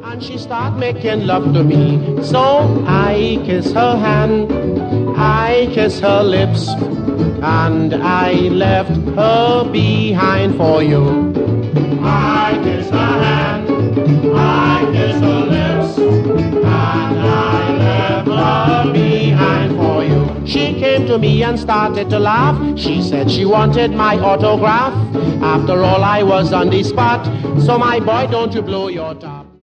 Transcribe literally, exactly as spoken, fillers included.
And she start making love to me. So I kiss her hand, I kiss her lips, and I left her behind for you. I kiss her hand, I kiss her lips, and I left her behind for you. She came to me and started to laugh. She said she wanted my autograph. After all, I was on the spot. So my boy, don't you blow your top.